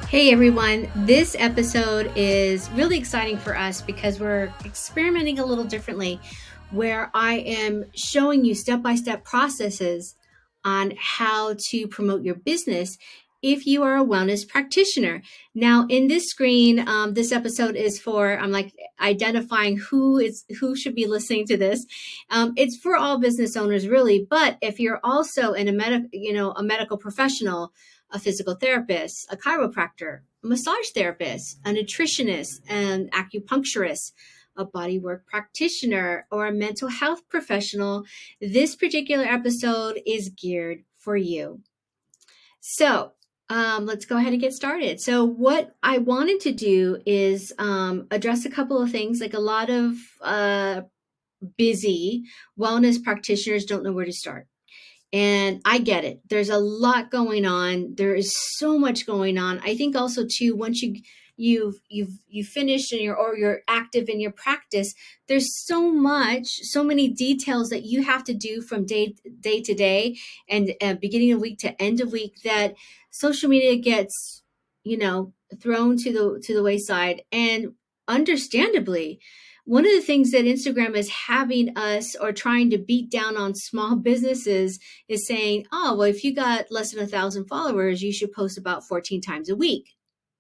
Hey everyone, this episode is really exciting for us because we're experimenting a little differently where I am showing you step-by-step processes on how to promote your business if you are a wellness practitioner. Now in this screen, this episode is for, I'm like identifying who should be listening to this. It's for all business owners really, but if you're also in a medical professional, a physical therapist, a chiropractor, a massage therapist, a nutritionist, an acupuncturist, a bodywork practitioner, or a mental health professional, this particular episode is geared for you. So, let's go ahead and get started. So, what I wanted to do is address a couple of things. Like a lot of busy wellness practitioners don't know where to start. And I get it. There's a lot going on. There is so much going on. I think also too, once you've finished and you're active in your practice, there's so many details that you have to do from day to day and beginning of week to end of week that social media gets, thrown to the wayside. And understandably, one of the things that Instagram is having us or trying to beat down on small businesses is saying, oh, well, if you got less than 1,000 followers, you should post about 14 times a week.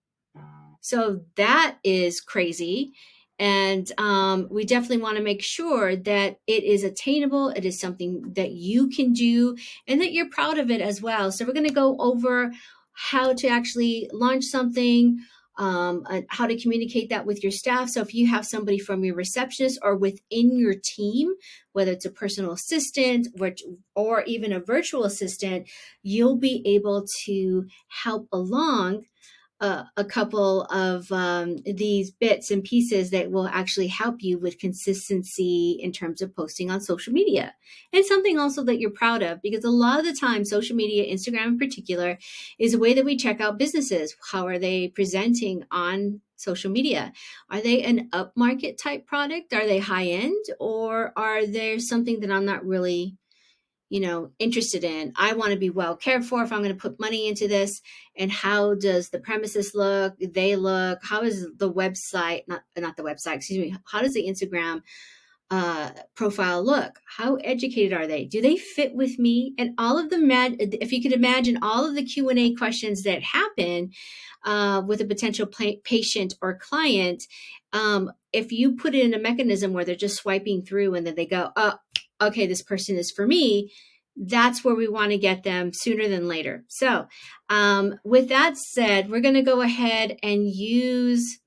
So that is crazy. And we definitely want to make sure that it is attainable. It is something that you can do and that you're proud of it as well. So we're going to go over how to actually launch something, how to communicate that with your staff. So if you have somebody from your receptionist or within your team, whether it's a personal assistant or even a virtual assistant, you'll be able to help along a couple of these bits and pieces that will actually help you with consistency in terms of posting on social media. And something also that you're proud of, because a lot of the time, social media, Instagram in particular, is a way that we check out businesses. How are they presenting on social media? Are they an upmarket type product? Are they high end? Or are there something that I'm not really interested in? I want to be well cared for if I'm going to put money into this. And how does the premises look? They look, how is the website, not the website, excuse me. How does the Instagram profile look? How educated are they? Do they fit with me? And all of the if you could imagine all of the Q&A questions that happen with a potential patient or client, if you put it in a mechanism where they're just swiping through and then they go, oh, okay, this person is for me, that's where we want to get them sooner than later. So with that said, we're going to go ahead and use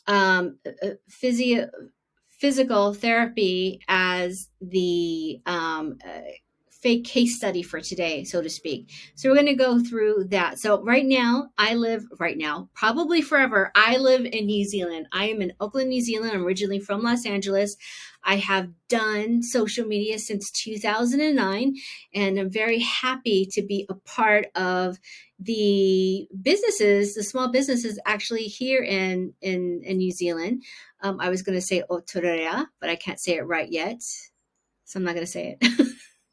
physical therapy as the fake case study for today, so to speak. So we're going to go through that. So probably forever, I live in New Zealand. I am in Auckland, New Zealand. I'm originally from Los Angeles. I have done social media since 2009, and I'm very happy to be a part of the small businesses actually here in New Zealand. I was going to say Otorea, but I can't say it right yet, so I'm not going to say it.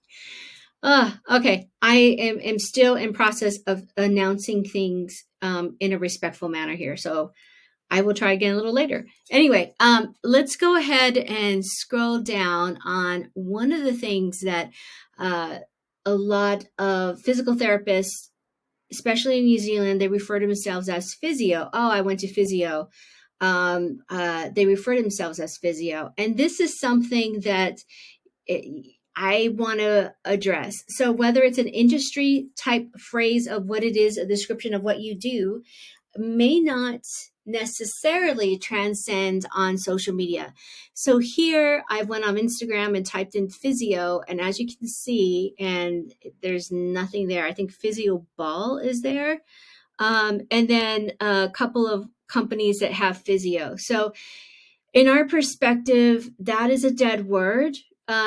Okay. I am still in process of announcing things in a respectful manner here. So I will try again a little later. Anyway, let's go ahead and scroll down on one of the things that a lot of physical therapists, especially in New Zealand, they refer to themselves as physio. Oh, I went to physio. They refer to themselves as physio. And this is something that I want to address. So whether it's an industry type phrase of what it is, a description of what you do, may not necessarily transcend on social media. So here I went on Instagram and typed in physio, and as you can see, and there's nothing there. I think Physio Ball is there. And then a couple of companies that have physio. So in our perspective, that is a dead word.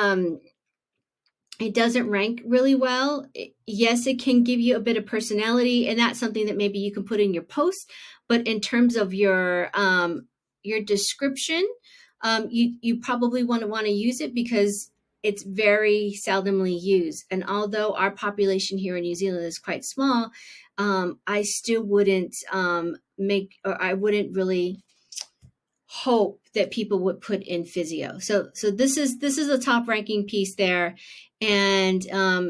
It doesn't rank really well. Yes, it can give you a bit of personality, and that's something that maybe you can put in your post. But in terms of your description, you probably want to use it because it's very seldomly used. And although our population here in New Zealand is quite small, I still wouldn't I wouldn't really hope that people would put in physio. So this is a top ranking piece there. And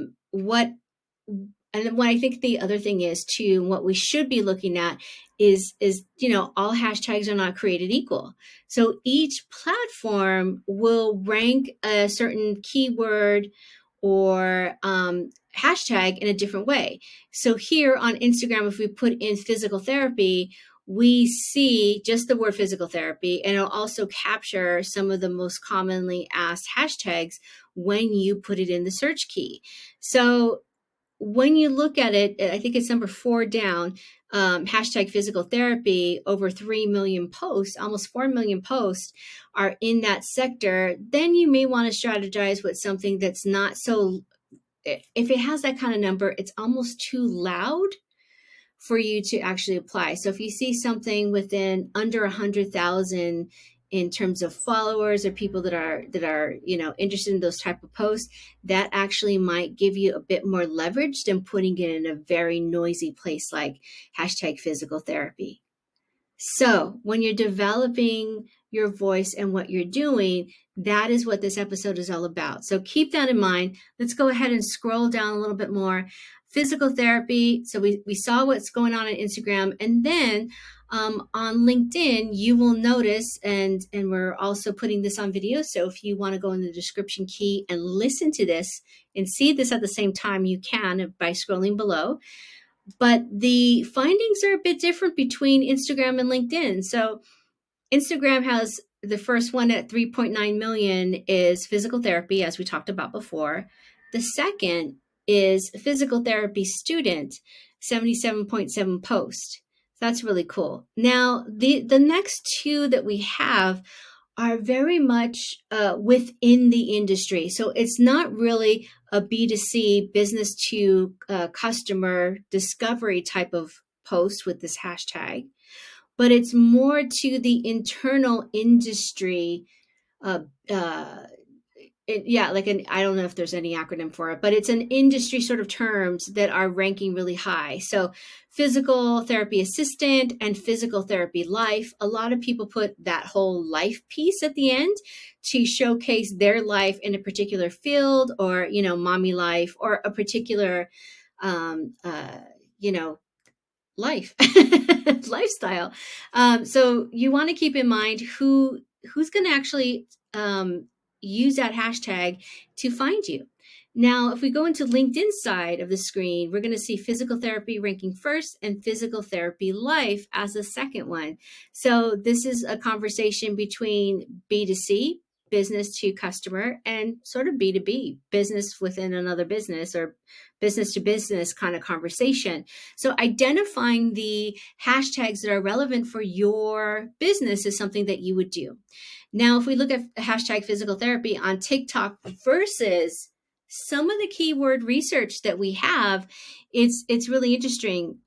what I think the other thing is too, what we should be looking at is all hashtags are not created equal. So each platform will rank a certain keyword or hashtag in a different way. So here on Instagram, if we put in physical therapy, we see just the word physical therapy, and it'll also capture some of the most commonly asked hashtags when you put it in the search key. So when you look at it, I think it's number 4 down, hashtag physical therapy, over 3 million posts, almost 4 million posts are in that sector. Then you may want to strategize with something that's not so, if it has that kind of number, it's almost too loud for you to actually apply. So if you see something within under 100,000 in terms of followers or people that are interested in those type of posts, that actually might give you a bit more leverage than putting it in a very noisy place like hashtag physical therapy. So when you're developing your voice and what you're doing, that is what this episode is all about. So keep that in mind. Let's go ahead and scroll down a little bit more. Physical therapy. So we saw what's going on Instagram. And then on LinkedIn, you will notice, and we're also putting this on video. So if you want to go in the description key and listen to this and see this at the same time, you can by scrolling below. But the findings are a bit different between Instagram and LinkedIn. So Instagram has the first one at 3.9 million is physical therapy, as we talked about before. The second is physical therapy student, 77.7 post. That's really cool. Now, the next two that we have are very much within the industry. So it's not really a B2C, business to customer discovery type of post with this hashtag, but it's more to the internal industry I don't know if there's any acronym for it, but it's an industry sort of terms that are ranking really high. So physical therapy assistant and physical therapy life. A lot of people put that whole life piece at the end to showcase their life in a particular field, or, mommy life, or a particular, life lifestyle. So you want to keep in mind who's going to actually use that hashtag to find you. Now, if we go into LinkedIn side of the screen, we're going to see physical therapy ranking first and physical therapy life as the second one. So this is a conversation between B2C, business to customer, and sort of B2B, business within another business, or business to business kind of conversation. So identifying the hashtags that are relevant for your business is something that you would do. Now, if we look at hashtag physical therapy on TikTok versus some of the keyword research that we have, it's really interesting.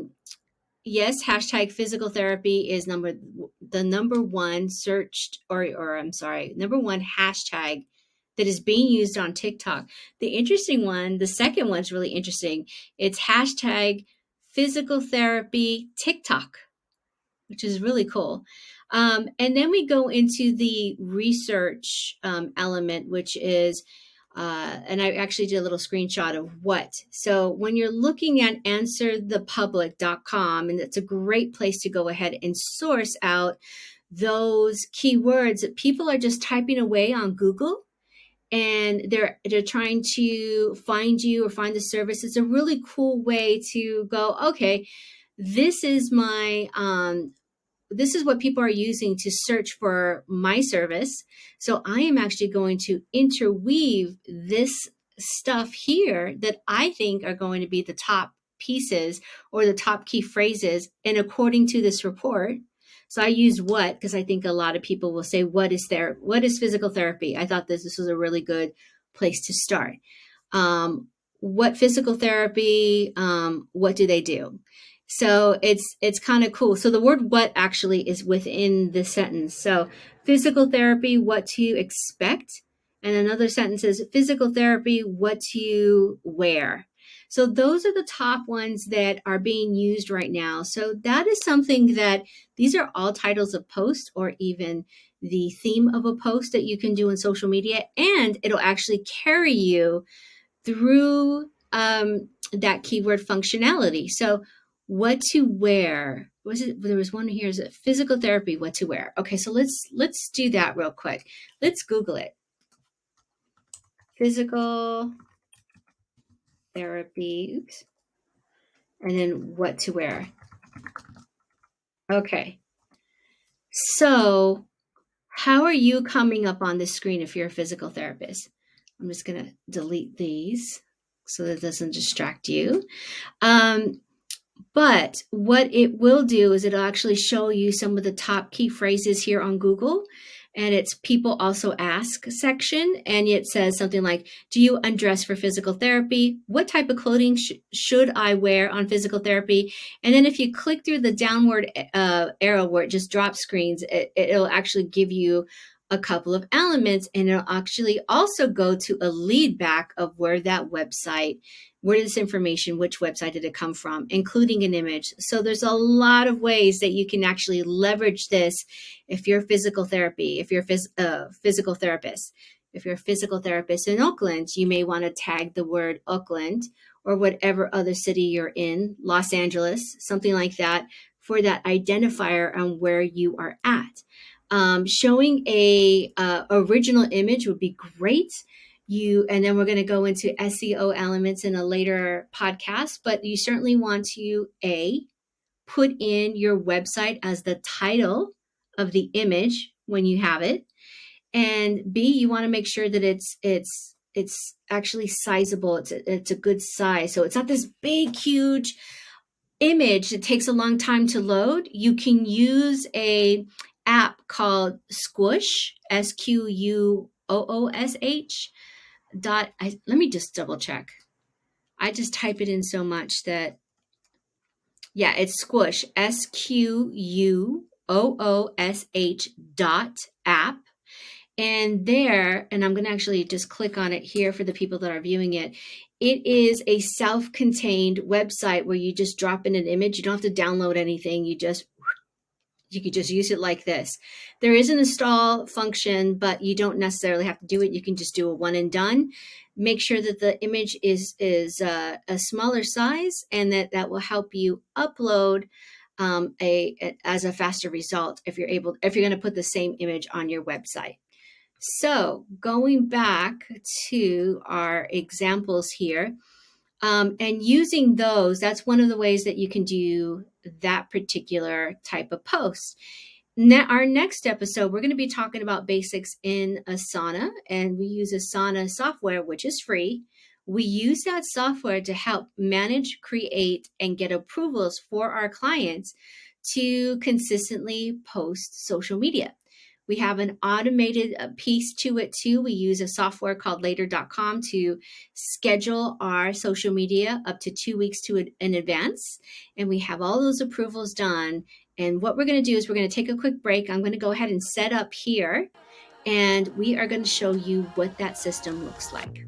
Yes, hashtag physical therapy is the number one searched, number one hashtag that is being used on TikTok. The interesting one, the second one's really interesting. It's hashtag physical therapy TikTok, which is really cool. And then we go into the research element, which is, and I actually did a little screenshot of what. So when you're looking at answerthepublic.com, and it's a great place to go ahead and source out those keywords that people are just typing away on Google, and they're trying to find you or find the service. It's a really cool way to go, okay, this is my this is what people are using to search for my service. So I am actually going to interweave this stuff here that I think are going to be the top pieces or the top key phrases. And according to this report, so I use what, because I think a lot of people will say, what is physical therapy? I thought this was a really good place to start. What physical therapy, what do they do? So it's kind of cool. So the word what actually is within the sentence. So physical therapy, what to expect. And another sentence is physical therapy, what to wear. So those are the top ones that are being used right now. So that is something that these are all titles of posts or even the theme of a post that you can do in social media, and it'll actually carry you through that keyword functionality. So what to wear. Was it? There was one here. Is it physical therapy? What to wear? Okay, so let's do that real quick. Let's Google it. Physical therapy. Oops. And then what to wear. Okay. So how are you coming up on this screen if you're a physical therapist? I'm just going to delete these so that it doesn't distract you. But what it will do is it'll actually show you some of the top key phrases here on Google. And it's people also ask section. And it says something like, do you undress for physical therapy? What type of clothing should I wear on physical therapy? And then if you click through the downward arrow where it just drops screens, it'll actually give you a couple of elements, and it'll actually also go to a lead back of where that website, where this information, which website did it come from, including an image. So there's a lot of ways that you can actually leverage this if you're physical therapy, if you're a physical therapist. If you're a physical therapist in Oakland, you may want to tag the word Oakland or whatever other city you're in, Los Angeles, something like that, for that identifier on where you are at. Showing a original image would be great. And then we're going to go into SEO elements in a later podcast, but you certainly want to put in your website as the title of the image when you have it, and B, you want to make sure that it's actually sizable. It's a good size, so it's not this big, huge image that takes a long time to load. You can use a app called Squoosh, SQUOOSH. Let me just double check. I just type it in so much that, yeah, it's Squoosh, SQUOOSH.app. And there, and I'm going to actually just click on it here for the people that are viewing it. It is a self-contained website where you just drop in an image. You don't have to download anything. You could just use it like this. There is an install function, but you don't necessarily have to do it. You can just do a one and done. Make sure that the image is a smaller size, and that will help you upload as a faster result if you're going to put the same image on your website. So going back to our examples here, and using those, that's one of the ways that you can do that particular type of post. Now, our next episode, we're going to be talking about basics in Asana, and we use Asana software, which is free. We use that software to help manage, create, and get approvals for our clients to consistently post social media. We have an automated piece to it too. We use a software called Later.com to schedule our social media up to 2 weeks in advance. And we have all those approvals done. And what we're going to do is we're going to take a quick break. I'm going to go ahead and set up here, and we are going to show you what that system looks like.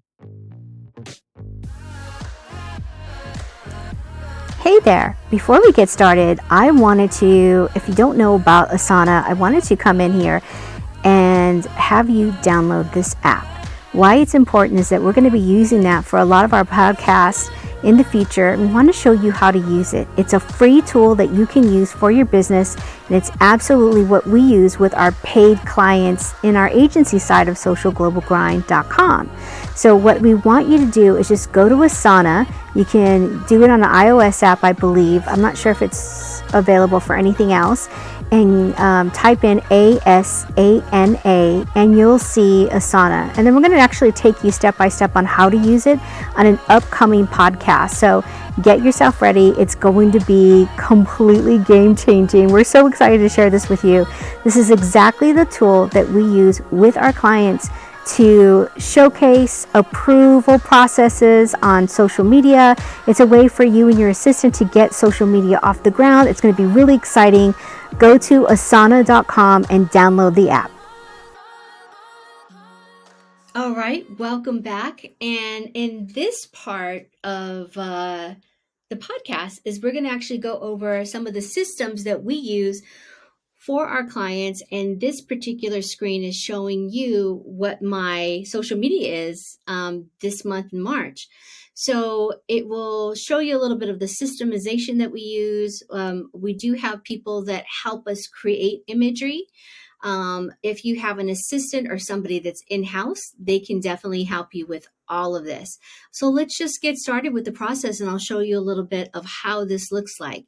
Hey there, before we get started, I wanted to, if you don't know about Asana, I wanted to come in here and have you download this app. Why it's important is that we're going to be using that for a lot of our podcasts in the future. We want to show you how to use it. It's a free tool that you can use for your business, and it's absolutely what we use with our paid clients in our agency side of socialglobalgrind.com. So what we want you to do is just go to Asana. You can do it on the iOS app, I believe. I'm not sure if it's available for anything else. And type in ASANA, and you'll see Asana. And then we're going to actually take you step by step on how to use it on an upcoming podcast. So get yourself ready. It's going to be completely game changing. We're so excited to share this with you. This is exactly the tool that we use with our clients to showcase approval processes on social media. It's a way for you and your assistant to get social media off the ground. It's going to be really exciting. Go to asana.com and download the app. All right, welcome back. And in this part of the podcast is we're going to actually go over some of the systems that we use for our clients. And this particular screen is showing you what my social media is this month in March. So it will show you a little bit of the systemization that we use. We do have people that help us create imagery. If you have an assistant or somebody that's in-house, they can definitely help you with all of this. So let's just get started with the process and I'll show you a little bit of how this looks like.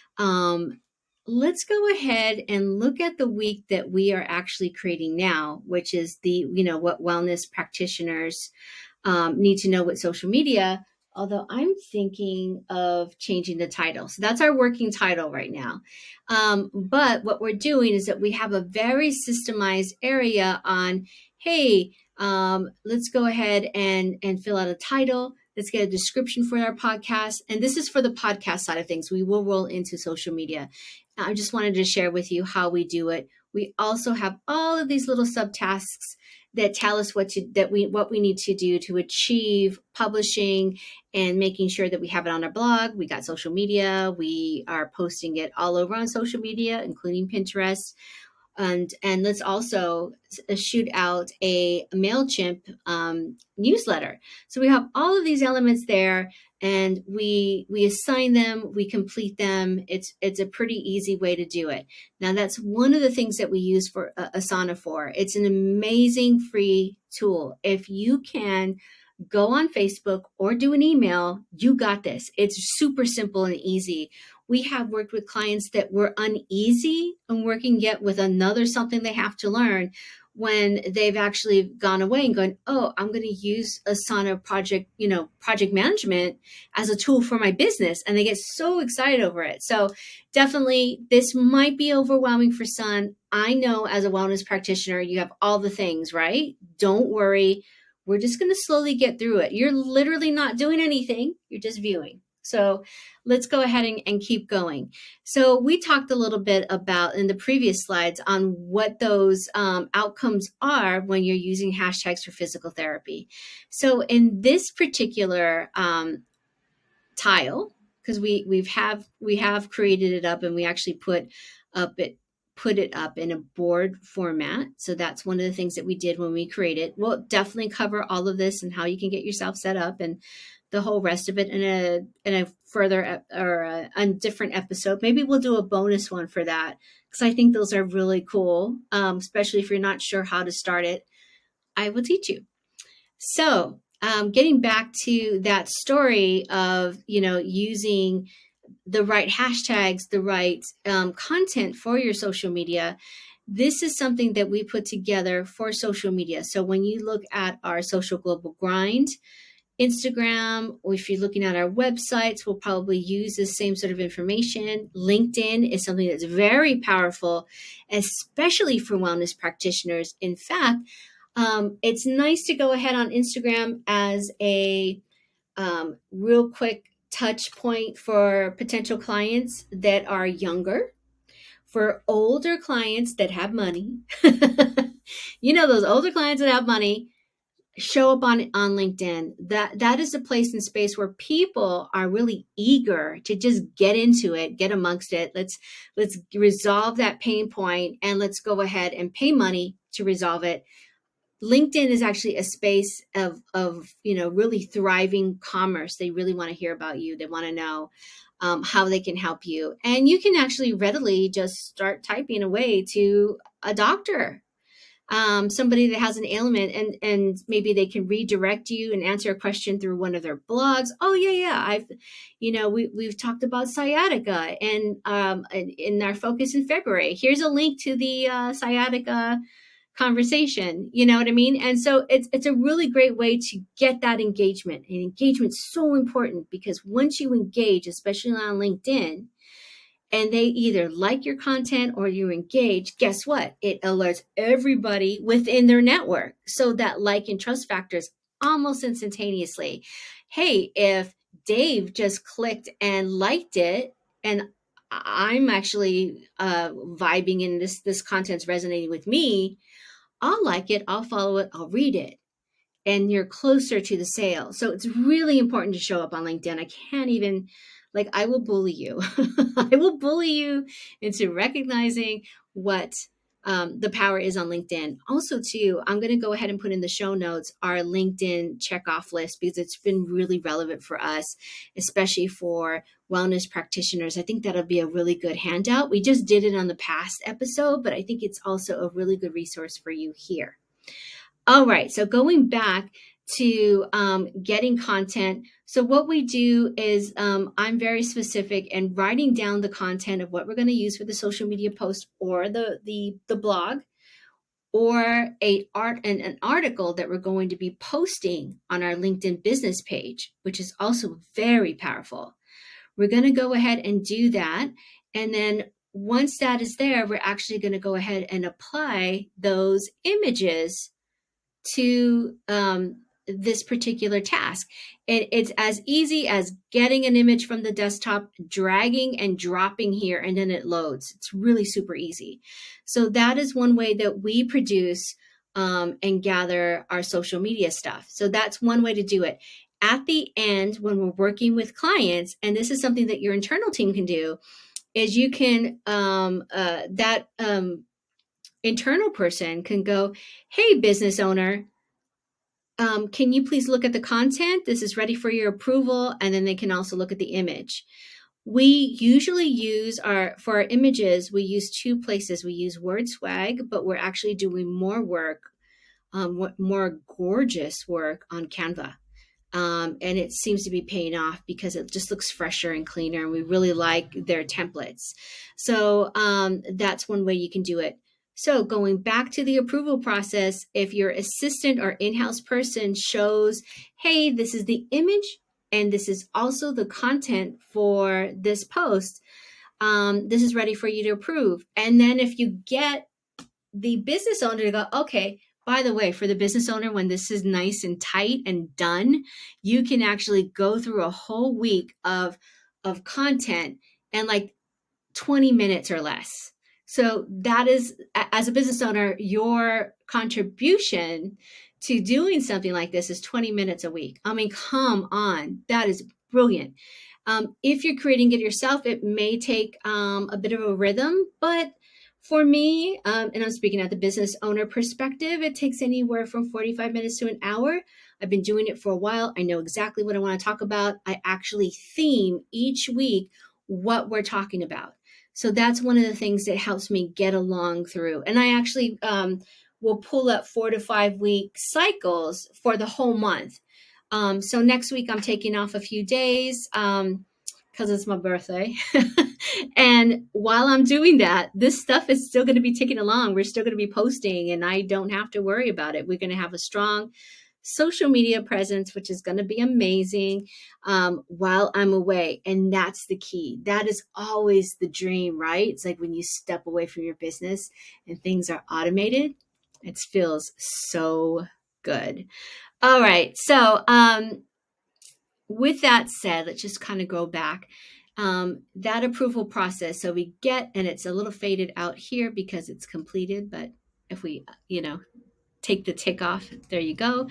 Let's go ahead and look at the week that we are actually creating now, which is the, what wellness practitioners need to know with social media. Although I'm thinking of changing the title. So that's our working title right now. But what we're doing is that we have a very systemized area on, hey, let's go ahead and fill out a title. Let's get a description for our podcast. And this is for the podcast side of things. We will roll into social media. I just wanted to share with you how we do it. We also have all of these little subtasks that tell us what we need to do to achieve publishing and making sure that we have it on our blog. We got social media. We are posting it all over on social media, including Pinterest. And let's also shoot out a MailChimp newsletter. So we have all of these elements there, and we assign them, we complete them. It's a pretty easy way to do it. Now that's one of the things that we use for Asana for. It's an amazing free tool. If you can go on Facebook or do an email, you got this. It's super simple and easy. We have worked with clients that were uneasy and working yet with another something they have to learn when they've actually gone away and gone, oh, I'm going to use Asana project management as a tool for my business. And they get so excited over it. So definitely this might be overwhelming for some. I know as a wellness practitioner, you have all the things, right? Don't worry. We're just going to slowly get through it. You're literally not doing anything. You're just viewing. So let's go ahead and keep going. So we talked a little bit about in the previous slides on what those outcomes are when you're using hashtags for physical therapy. So in this particular tile, because we have created it up and we actually put it up in a board format. So that's one of the things that we did when we created. We'll definitely cover all of this and how you can get yourself set up and the whole rest of it in a further or a different episode. Maybe we'll do a bonus one for that because I think those are really cool, especially if you're not sure how to start it. I will teach you. So getting back to that story of, using the right hashtags, the right content for your social media. This is something that we put together for social media. So when you look at our Social Global Grind, Instagram, or if you're looking at our websites, we'll probably use the same sort of information. LinkedIn is something that's very powerful, especially for wellness practitioners. In fact, it's nice to go ahead on Instagram as a real quick touch point for potential clients that are younger, for older clients that have money. Those older clients that have money show up on LinkedIn. That is a place and space where people are really eager to just get into it, get amongst it. Let's resolve that pain point and let's go ahead and pay money to resolve it. LinkedIn is actually a space of really thriving commerce. They really want to hear about you. They want to know how they can help you. And you can actually readily just start typing away to a doctor, somebody that has an ailment, and maybe they can redirect you and answer a question through one of their blogs. Oh yeah. We've talked about sciatica and in our focus in February. Here's a link to the sciatica conversation. You know what I mean? And so it's a really great way to get that engagement. And engagement's so important because once you engage, especially on LinkedIn, and they either like your content or you engage, guess what? It alerts everybody within their network. So that like and trust factors almost instantaneously. Hey, if Dave just clicked and liked it, and I'm actually vibing in this content's resonating with me, I'll like it, I'll follow it, I'll read it. and you're closer to the sale. So it's really important to show up on LinkedIn. I can't even, like, I will bully you. I will bully you into recognizing what the power is on LinkedIn. Also, too, I'm going to go ahead and put in the show notes our LinkedIn checkoff list because it's been really relevant for us, especially for wellness practitioners. I think that'll be a really good handout. We just did it on the past episode, but I think it's also a really good resource for you here. All right, so going back to getting content. So what we do is I'm very specific and writing down the content of what we're going to use for the social media post or the blog or an article that we're going to be posting on our LinkedIn business page, which is also very powerful. We're going to go ahead and do that. And then once that is there, we're actually going to go ahead and apply those images to this particular task. It's as easy as getting an image from the desktop, dragging and dropping here, and then it loads. It's really super easy. So that is one way that we produce and gather our social media stuff. So that's one way to do it. At the end, when we're working with clients, and this is something that your internal team can do, is you can, internal person can go, hey, business owner, can you please look at the content? This is ready for your approval. And then they can also look at the image. We usually use for our images, we use two places. We use WordSwag, but we're actually doing more work, more gorgeous work on Canva. And it seems to be paying off because it just looks fresher and cleaner. And we really like their templates. So that's one way you can do it. So going back to the approval process, if your assistant or in-house person shows, hey, this is the image and this is also the content for this post, this is ready for you to approve. And then if you get the business owner to go, okay, by the way, for the business owner, when this is nice and tight and done, you can actually go through a whole week of content in like 20 minutes or less. So that is, as a business owner, your contribution to doing something like this is 20 minutes a week. I mean, come on, that is brilliant. If you're creating it yourself, it may take a bit of a rhythm, but for me, and I'm speaking at the business owner perspective, it takes anywhere from 45 minutes to an hour. I've been doing it for a while. I know exactly what I want to talk about. I actually theme each week what we're talking about. So that's one of the things that helps me get along through. And I actually will pull up 4 to 5 week cycles for the whole month. So next week I'm taking off a few days because it's my birthday. And while I'm doing that, this stuff is still going to be ticking along. We're still going to be posting and I don't have to worry about it. We're going to have a strong social media presence, which is going to be amazing while I'm away. And that's the key. That is always the dream, right? It's like when you step away from your business and things are automated, it feels so good. All right. So with that said, let's just kind of go back. That approval process. So we get, and it's a little faded out here because it's completed, but if we, take the tick off, there you go.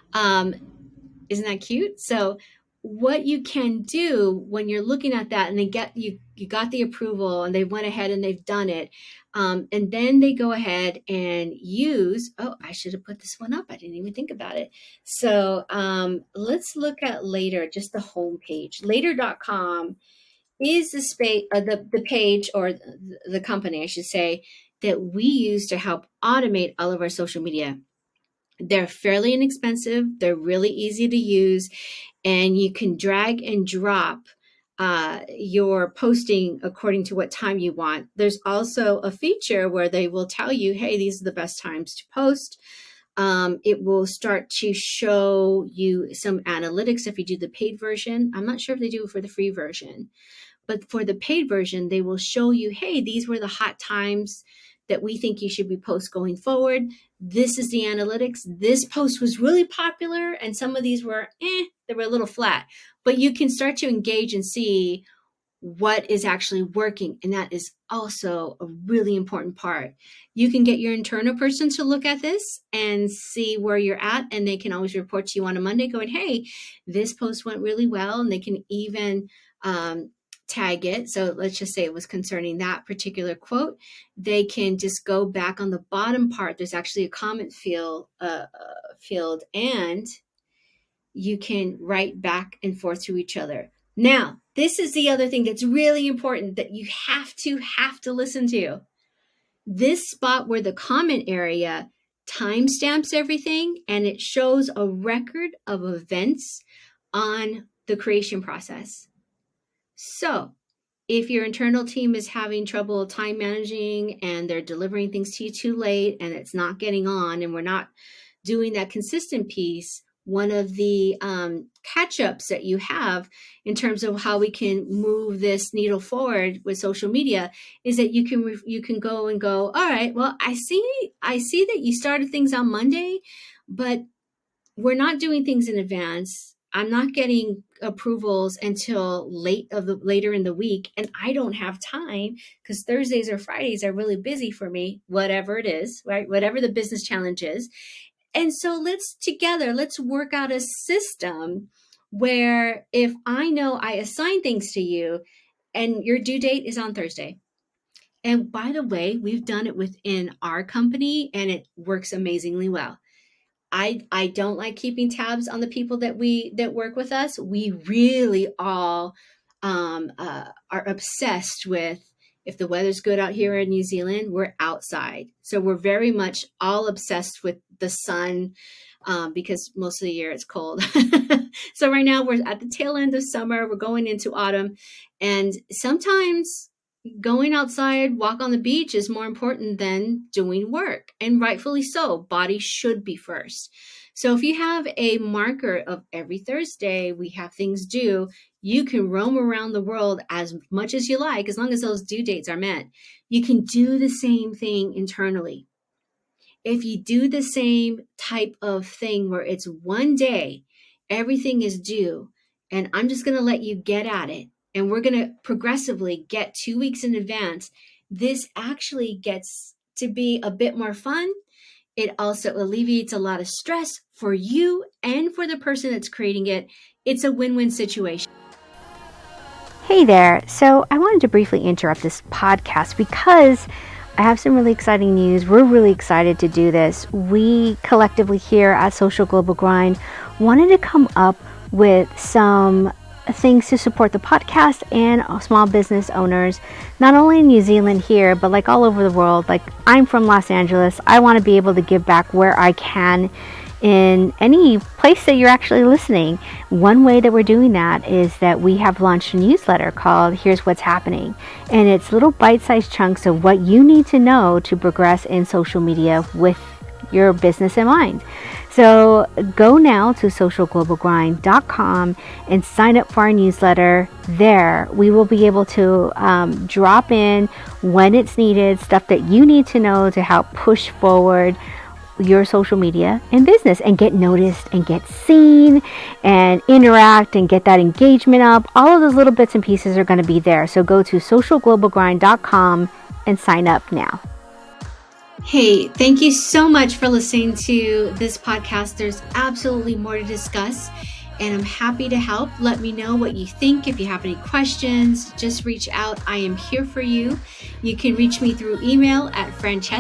Isn't that cute? So what you can do when you're looking at that and they get you got the approval and they went ahead and they've done it. And then they go ahead and use, I should have put this one up. I didn't even think about it. So let's look at Later, just the home page. Later.com is the page, or the company, I should say, that we use to help automate all of our social media. They're fairly inexpensive. They're really easy to use, and you can drag and drop your posting according to what time you want. There's also a feature where they will tell you, hey, these are the best times to post. It will start to show you some analytics if you do the paid version. I'm not sure if they do it for the free version, but for the paid version, they will show you, hey, these were the hot times that we think you should be post going forward. This is the analytics. This post was really popular, and some of these were, they were a little flat. But you can start to engage and see what is actually working. And that is also a really important part. You can get your internal person to look at this and see where you're at, and they can always report to you on a Monday going, hey, this post went really well. And they can even tag it. So let's just say it was concerning that particular quote. They can just go back on the bottom part. There's actually a comment field, and you can write back and forth to each other. Now, this is the other thing that's really important that you have to listen to. This spot where the comment area timestamps everything, and it shows a record of events on the creation process. So if your internal team is having trouble time managing and they're delivering things to you too late and it's not getting on and we're not doing that consistent piece, one of the catch-ups that you have in terms of how we can move this needle forward with social media is that you can go, all right, well, I see that you started things on Monday, but we're not doing things in advance. I'm not getting approvals until later in the week, and I don't have time because Thursdays or Fridays are really busy for me, whatever it is, right? Whatever the business challenge is. And so let's work out a system where if I know I assign things to you and your due date is on Thursday. And by the way, we've done it within our company and it works amazingly well. I don't like keeping tabs on the people that work with us. We really all are obsessed with, if the weather's good out here in New Zealand, we're outside. So we're very much all obsessed with the sun because most of the year it's cold. So right now we're at the tail end of summer. We're going into autumn. And sometimes going outside, walk on the beach is more important than doing work. And rightfully so. Body should be first. So if you have a marker of every Thursday, we have things due, you can roam around the world as much as you like, as long as those due dates are met. You can do the same thing internally. If you do the same type of thing where it's one day, everything is due, and I'm just going to let you get at it, and we're going to progressively get 2 weeks in advance, this actually gets to be a bit more fun. It also alleviates a lot of stress for you and for the person that's creating it. It's a win-win situation. Hey there. So I wanted to briefly interrupt this podcast because I have some really exciting news. We're really excited to do this. We collectively here at Social Global Grind wanted to come up with some things to support the podcast and small business owners, not only in New Zealand here, but like all over the world. Like, I'm from Los Angeles. I want to be able to give back where I can in any place that you're actually listening. One way that we're doing that is that we have launched a newsletter called Here's What's Happening. And it's little bite-sized chunks of what you need to know to progress in social media with your business in mind. So go now to socialglobalgrind.com and sign up for our newsletter. There, we will be able to drop in when it's needed, stuff that you need to know to help push forward your social media and business and get noticed and get seen and interact and get that engagement up. All of those little bits and pieces are going to be there. So go to socialglobalgrind.com and sign up now. Hey, thank you so much for listening to this podcast. There's absolutely more to discuss, and I'm happy to help. Let me know what you think. If you have any questions, just reach out. I am here for you. You can reach me through email at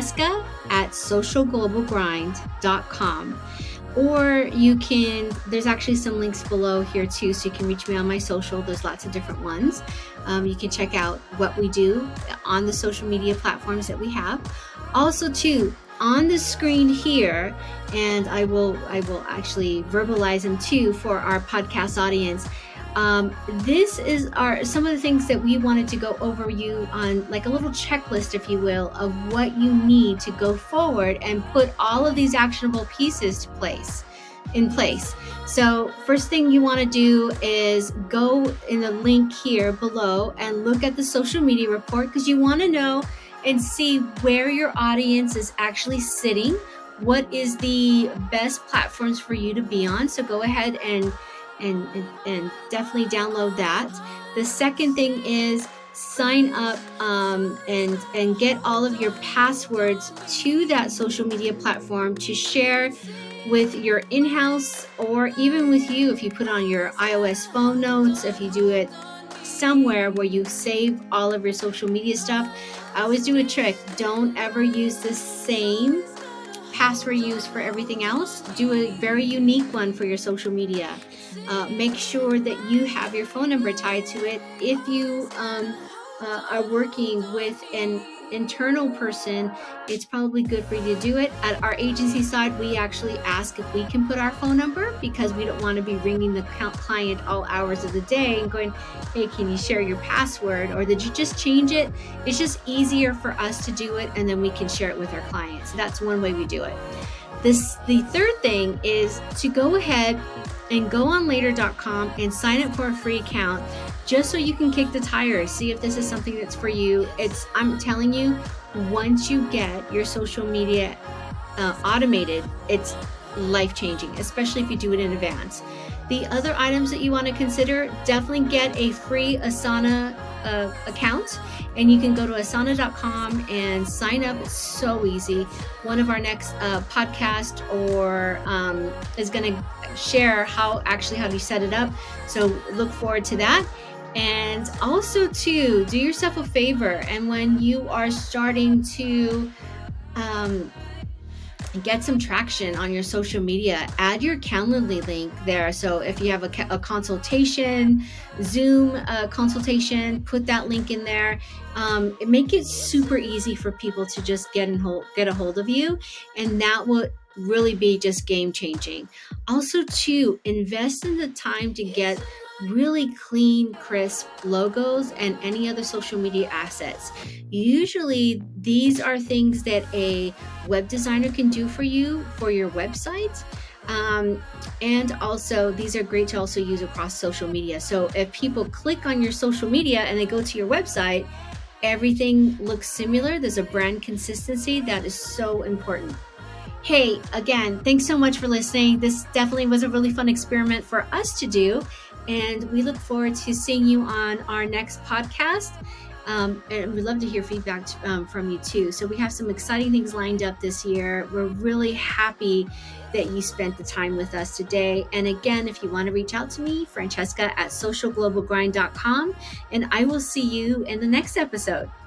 francesca@socialglobalgrind.com. Or there's actually some links below here too, so you can reach me on my social. There's lots of different ones. You can check out what we do on the social media platforms that we have. Also too, on the screen here, and I will actually verbalize them too for our podcast audience. This is some of the things that we wanted to go over you on, like a little checklist, if you will, of what you need to go forward and put all of these actionable pieces in place. So first thing you want to do is go in the link here below and look at the social media report, because you want to know and see where your audience is actually sitting. What is the best platforms for you to be on? So go ahead and definitely download that. The second thing is sign up and get all of your passwords to that social media platform to share with your in-house, or even with you if you put on your iOS phone notes, if you do it somewhere where you save all of your social media stuff. I always do a trick. Don't ever use the same password used for everything else. Do a very unique one for your social media. Make sure that you have your phone number tied to it. If you are working with an internal person, it's probably good for you to do it. At our agency side, we actually ask if we can put our phone number, because we don't want to be ringing the client all hours of the day and going, hey, can you share your password, or did you just change it? It's just easier for us to do it, and then we can share it with our clients. That's one way we do it. The third thing is to go ahead and go on later.com and sign up for a free account, just so you can kick the tires, see if this is something that's for you. I'm telling you, once you get your social media automated, it's life-changing, especially if you do it in advance. The other items that you want to consider, definitely get a free Asana account, and you can go to asana.com and sign up. It's so easy. One of our next podcast is going to share how do you set it up. So look forward to that. And also too, do yourself a favor, and when you are starting to get some traction on your social media, add your Calendly link there. So if you have a consultation, Zoom consultation, put that link in there. Make it super easy for people to just get a hold of you, and that will really be just game changing. Also too, invest in the time to get really clean, crisp logos and any other social media assets. Usually these are things that a web designer can do for you for your website. And also these are great to also use across social media. So if people click on your social media and they go to your website, everything looks similar. There's a brand consistency that is so important. Hey, again, thanks so much for listening. This definitely was a really fun experiment for us to do, and we look forward to seeing you on our next podcast. And we'd love to hear feedback from you too. So we have some exciting things lined up this year. We're really happy that you spent the time with us today. And again, if you want to reach out to me, Francesca at socialglobalgrind.com, and I will see you in the next episode.